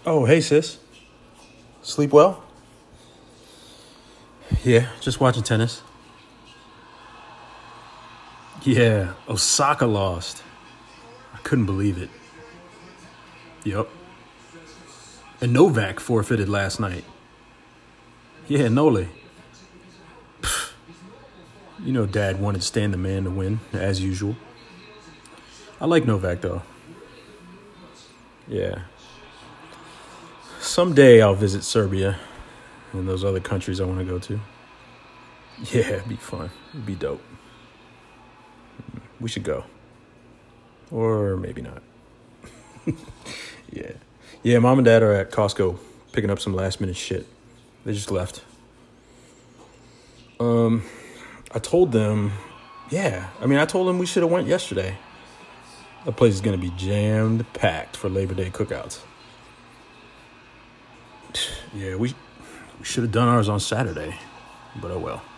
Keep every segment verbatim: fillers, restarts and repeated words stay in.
Oh, hey, sis. Sleep well? Yeah, just watching tennis. Yeah, Osaka lost. I couldn't believe it. Yup. And Novak forfeited last night. Yeah, Nole. Pfft. You know Dad wanted Stan the Man to win, as usual. I like Novak, though. Yeah. Someday I'll visit Serbia and those other countries I want to go to. Yeah, it'd be fun. It'd be dope. We should go. Or maybe not. Yeah. Yeah, Mom and Dad are at Costco picking up some last minute shit. They just left. Um, I told them, yeah, I mean, I told them we should have went yesterday. The place is going to be jammed packed for Labor Day cookouts. Yeah, we, we should have done ours on Saturday, but oh well.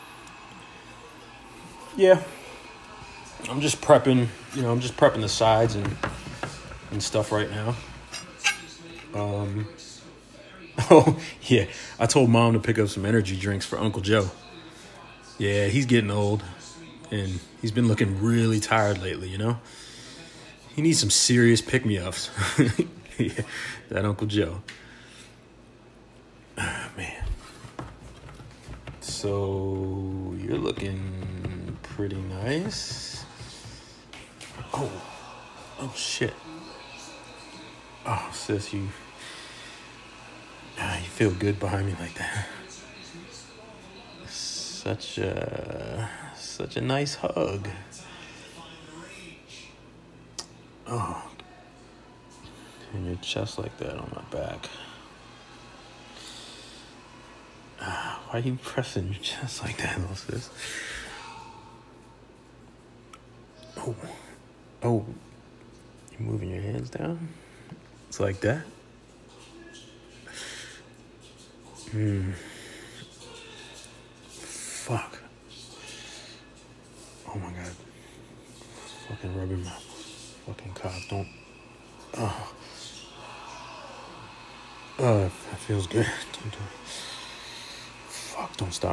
Yeah, I'm just prepping, you know, I'm just prepping the sides and and stuff right now. Um, oh, yeah, I told Mom to pick up some energy drinks for Uncle Joe. Yeah, he's getting old, and he's been looking really tired lately, you know? He needs some serious pick-me-ups. Yeah, that Uncle Joe. Oh, man. So, you're looking pretty nice. Oh, oh, shit. Oh, sis, you, ah, you feel good behind me like that. Such a, such a nice hug. Oh, and your chest like that on my back. Ah, why are you pressing your chest like that, little sis? Oh, oh, you moving your hands down? It's like that? Hmm. Fuck. Oh my God. Fucking rubbing my fucking cock. Don't. Oh. Oh, that feels good. Don't, don't. Fuck, don't stop.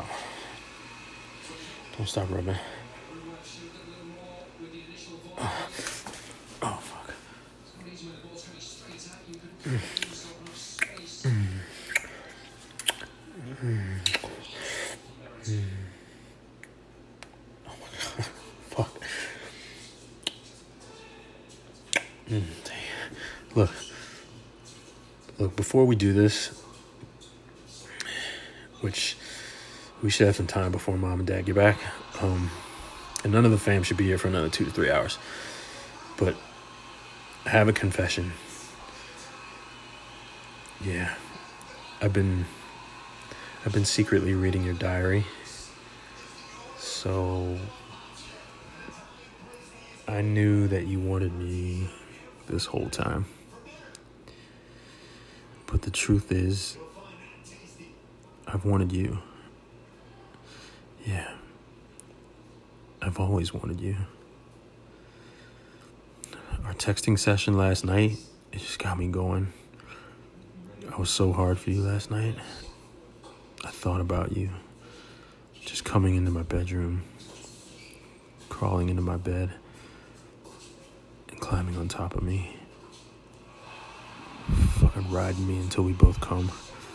Don't stop rubbing. Oh, oh fuck. Mm. Mm. Mm. Mm. Oh my God. Fuck. Mm. Look. Look, before we do this, which we should have some time before Mom and Dad get back, um, and none of the fam should be here for another two to three hours. But I have a confession. Yeah, I've been I've been secretly reading your diary. So I knew that you wanted me this whole time. But the truth is, I've wanted you. Yeah. I've always wanted you. Our texting session last night, it just got me going. I was so hard for you last night. I thought about you. Just coming into my bedroom, crawling into my bed, and climbing on top of me. Fucking riding me until we both come.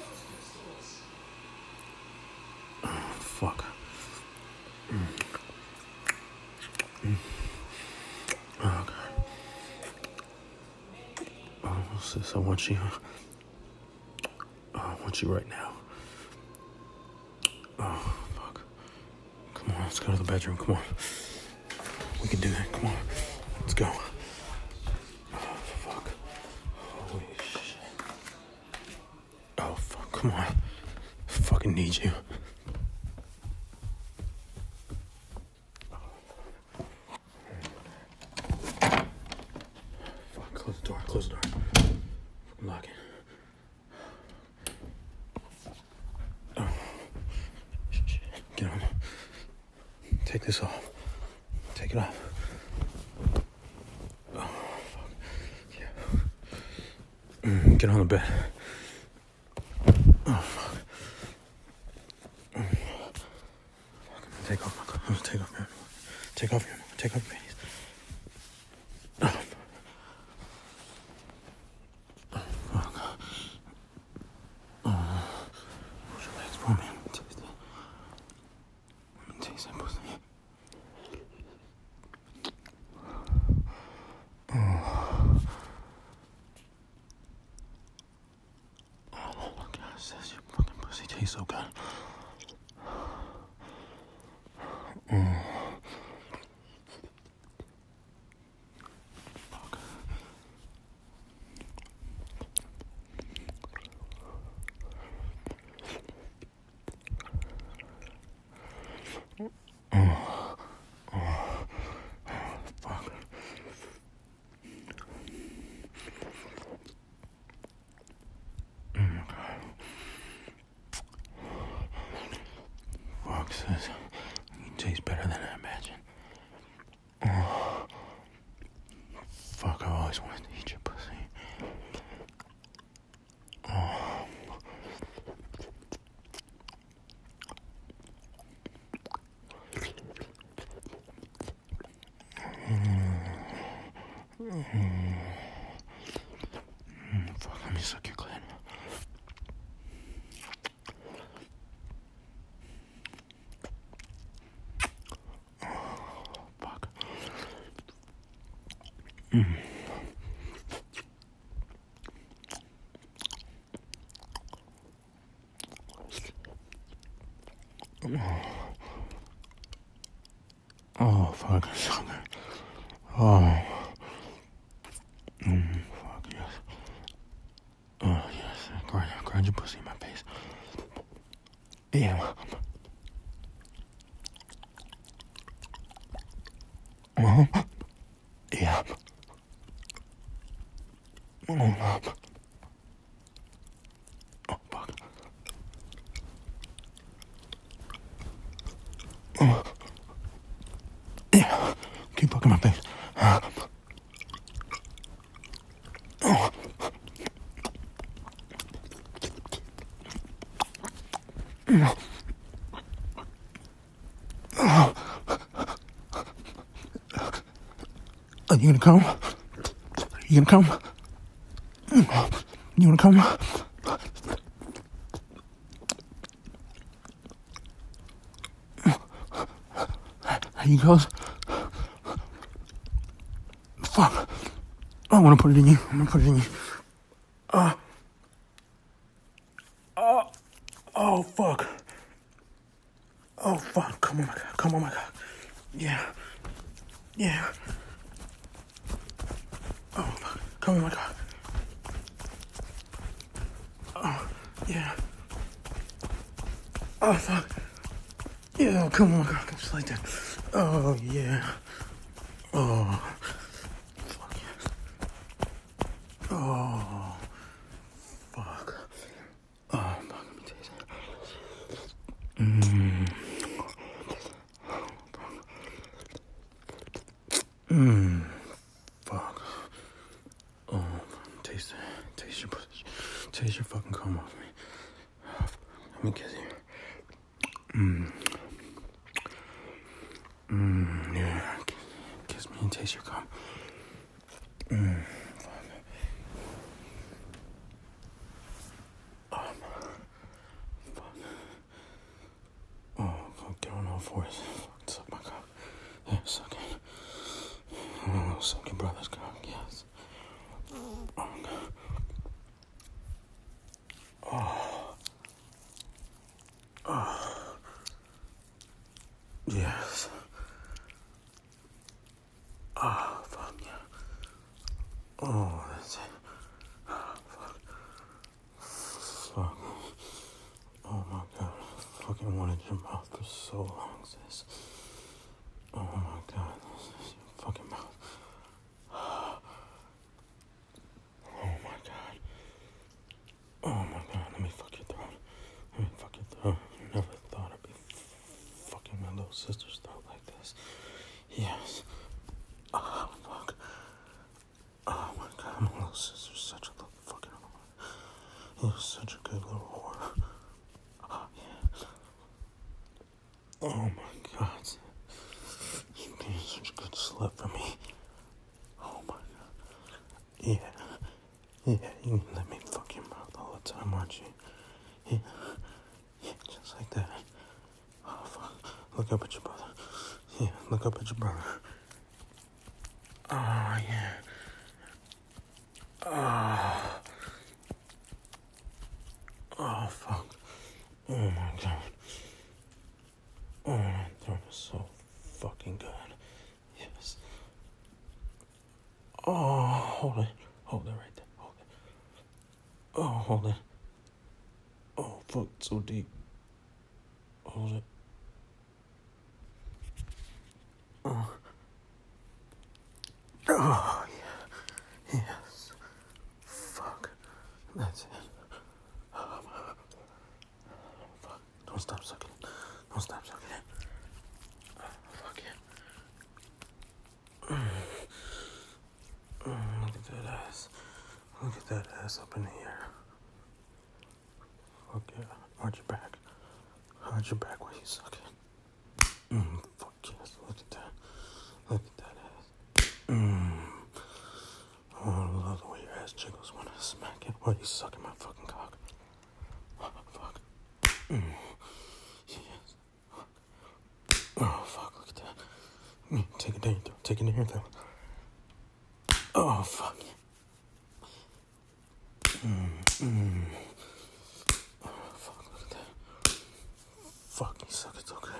Oh, fuck. Mm. Mm. Oh, God. Oh, sis, I want you. Oh, I want you right now. Oh, fuck. Come on, let's go to the bedroom. Come on. We can do that. Come on. Let's go. Oh, fuck. Holy shit. Oh, fuck. Come on. I fucking need you. Fuck, close the door. Close the door. Fucking lock it. Oh. Get on. Take this off. Take it off. Oh, fuck. Yeah. Mm, Get on the bed. Oh, fuck. Take off my clothes. Take off your. Take off your. Take off your panties. Oh, fuck. Oh, fuck. Oh. Push your legs for me. Let me taste it. Let me taste that pussy. Oh. Oh my God, says your fucking pussy tastes so good. Mm. Fuck. Mm. Oh. Fuck. Mm. Fuck, says you taste better than I imagine. Oh. Fuck, I've always wanted to eat your pussy. Oh. Mm. Mm. Fuck, let me suck your clit. Fuck. Mm. Oh, fuck, it's so good. Oh. Mm, fuck, yes. Oh, yes. Grind, grind your pussy in my face. Yeah. Uh-huh. Yeah. Oh, no. Oh, fuck. Oh. Yeah. Keep fucking my face. Oh. Oh. Oh. Are you gonna come? You gonna come? You wanna come? There you goes. Fuck. I wanna put it in you. I'm gonna put it in you. Uh. Oh. Oh, fuck. Oh, fuck. Come on, my God. Come on, my God. Yeah. Yeah. Oh, fuck. Come on, my God. Oh, yeah. Oh, fuck. Yeah, come on, God. Just like that. Oh, yeah. Oh. Fuck yes. Oh. Fuck. Oh, fuck. Let me taste it. Mmm. Mmm. Fuck. Oh, taste it. Taste your pussy. Taste your fucking cum off me. Let me kiss you. Mmm. Mmm. Yeah. Kiss me and taste your cum. Mmm. Fuck. Oh. Fuck. Oh, fuck. Get on all fours. Fuck. Suck my cock. Yeah, suck it. Oh, suck your brother's cock. Yes. Oh, God. Oh. Oh. Yes. Oh, fuck yeah. Oh, that's it. Oh, fuck. Fuck. Oh, my God. I fucking wanted your mouth for so long, sis. Oh, my God. This is your fucking mouth. Oh, my God. Oh, my God. Let me fuck your throat. Let me fuck your throat. I never thought I'd be fucking my little sister's throat like this. Yes. Oh, fuck. Oh, my God. My little sister's such a little fucking... Oh my God. You're being such a good slut for me. Oh my God. Yeah. Yeah, you can let me fuck your mouth all the time, aren't you? Yeah. Yeah, just like that. Oh, fuck. Look up at your brother. Yeah, look up at your brother. Oh, yeah. Oh. Oh, fuck. Oh, my God. Oh, that throat is so fucking good. Yes. Oh, hold it. Hold it right there. Hold it. Oh, hold it. Oh, fuck, so deep. Hold it. Oh. Oh, yeah. Yes. Fuck. That's it. Oh, fuck. Don't stop sucking it. Don't stop sucking it. Oh, fuck yeah. Mm. Mm, look at that ass. Look at that ass up in the air. Fuck yeah. Arch your back. Arch your back while you suck it. Mm, fuck yes. Look at that. Look at that ass. Mm. Oh, I love the way your ass jiggles when I smack it while you sucking my fucking cock. Oh, fuck. Mm. Yes. Oh, fuck. Look at that. Mm, take it down your throat. Take it in your throat. Oh, fuck. Mm, mm. Oh, fuck. Look at that. Fuck, you suck it so good.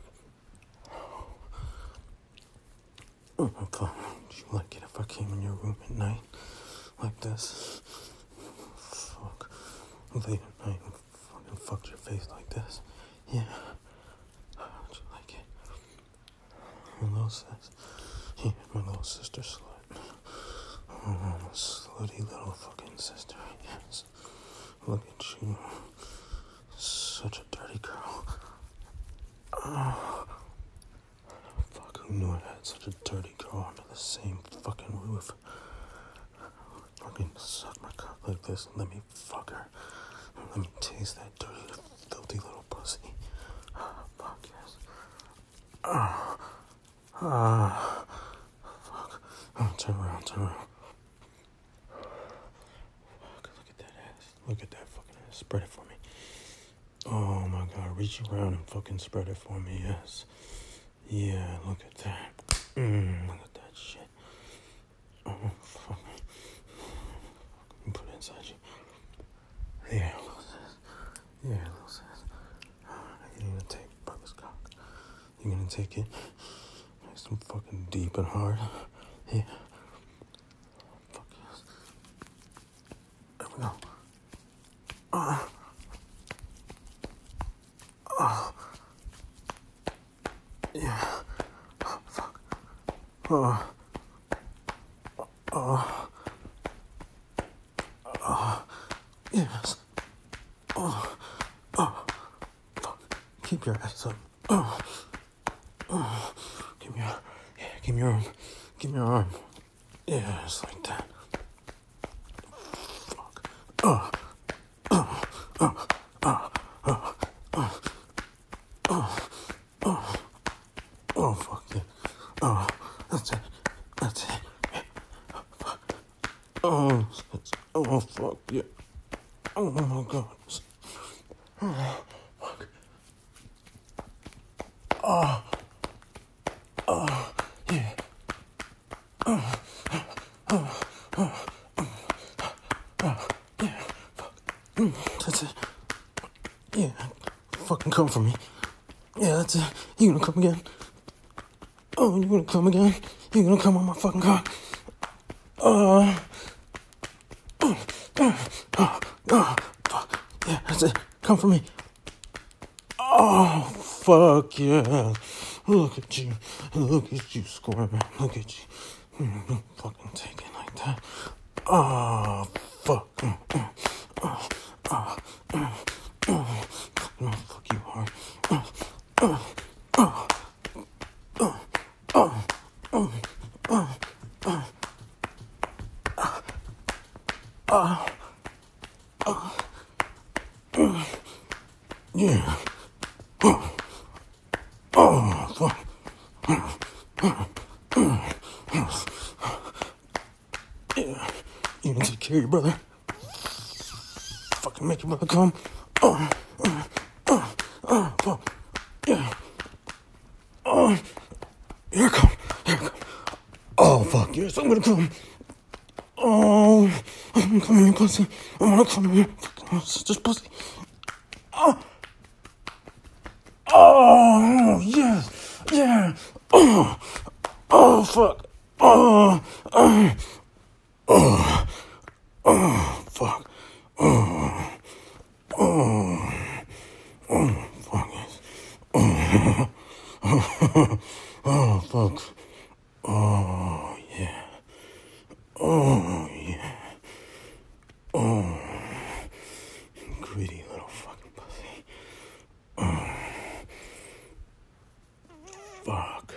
Oh, fuck. Would you like it if I came in your room at night like this? Fuck. Late at night and fucking fucked your face like this. Yeah. Would you like it? My little sis. Yeah, my little sister slut. Oh, slutty little fucking sister. Yes. Look at you. Such a dirty girl. Oh. Fuck, who knew I had such a dirty girl under the same fucking roof? Fucking suck my cock like this and let me fuck her. And let me taste that dirty, filthy little pussy. Oh, fuck yes. Oh. Ah. Fuck. Oh, turn around, turn around. Fuck, look at that ass. Look at that fucking ass. Spread it for me. Oh my God, reach around and fucking spread it for me, yes. Yeah, look at that. Mmm, look at that shit. Oh, fuck. Put it inside you. Yeah, little sis. Yeah, little sis. You're gonna take brother's cock. You're gonna take it nice and fucking deep and hard. Yeah. Fuck yes. There we go. Ah. Uh. Oh. Yeah. Oh, fuck. Oh. Oh. Oh. Yes. Oh. Oh. Fuck. Keep your ass up. Oh. Oh. Give me your, yeah, give me your arm. Give me your arm. Yeah, just like that. Fuck. Oh. Oh. Oh. Oh. Oh. Oh. Oh. Oh. Oh, fuck yeah. Oh, that's it. That's it. Oh, fuck. Oh, oh, fuck yeah. Oh, my God. Oh, fuck. Oh. Oh, yeah. Oh. Oh. Oh. Oh. Yeah. Fuck. Mm, that's it. Yeah. Fucking come for me. Yeah, that's it. You gonna come again? Oh, you gonna come again? You gonna come on my fucking cock? Uh, oh, oh, oh, oh, fuck. Yeah, that's it. Come for me. Oh, fuck yeah. Look at you. Look at you squirming. Look at you. Mm, fucking take it like that. Oh, fuck. Mm, mm, oh, oh, mm, oh, oh, fuck you hard. Oh, oh, oh, oh, oh, oh, oh, oh, oh, oh, oh, yeah. Oh, hear you, brother. Fucking make your brother come. Oh, oh, oh, oh, fuck. Yeah. Oh, here it come. Here it come. Oh, fuck. Yes, I'm gonna come. Oh, I'm coming, you pussy. I'm gonna come here. Fucking such a pussy. Oh. Oh, yes. Yeah. Oh, oh, fuck. Oh, oh, oh, oh, fuck. Oh, oh, oh, fuck yes. Oh, oh, oh, fuck. Oh, yeah. Oh, yeah. Oh, greedy little fucking pussy. Oh, fuck.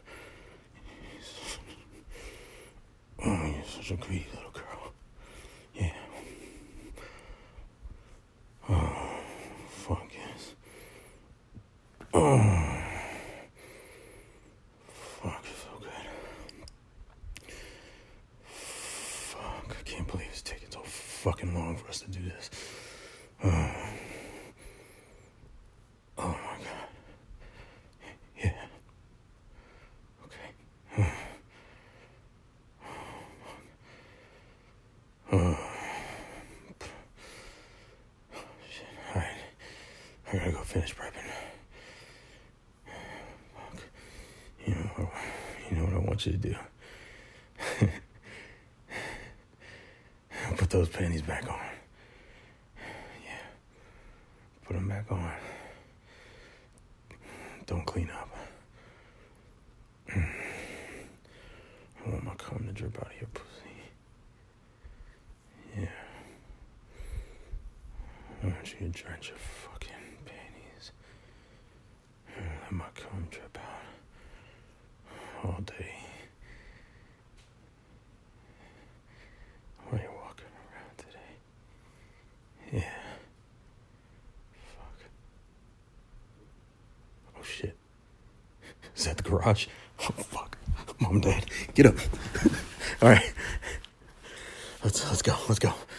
Oh, you're such a greedy little girl. Yeah. Oh, fuck yes. Oh, fuck, it's so good. Fuck, I can't believe it's taking so fucking long for us to do this. Oh, oh my god. Yeah. Okay. Oh. Shit. Alright. I gotta go finish prepping. Fuck. You know, you know what I want you to do. Put those panties back on. Yeah. Put them back on. Don't clean up. I want my cum to drip out of your pussy. Yeah. I want you to drench your fucking panties. And let my cum drip out all day. While you're walking around today. Yeah. Fuck. Oh shit. Is that the garage? Oh fuck. Mom, Dad, get up. All right. Let's let's go. Let's go.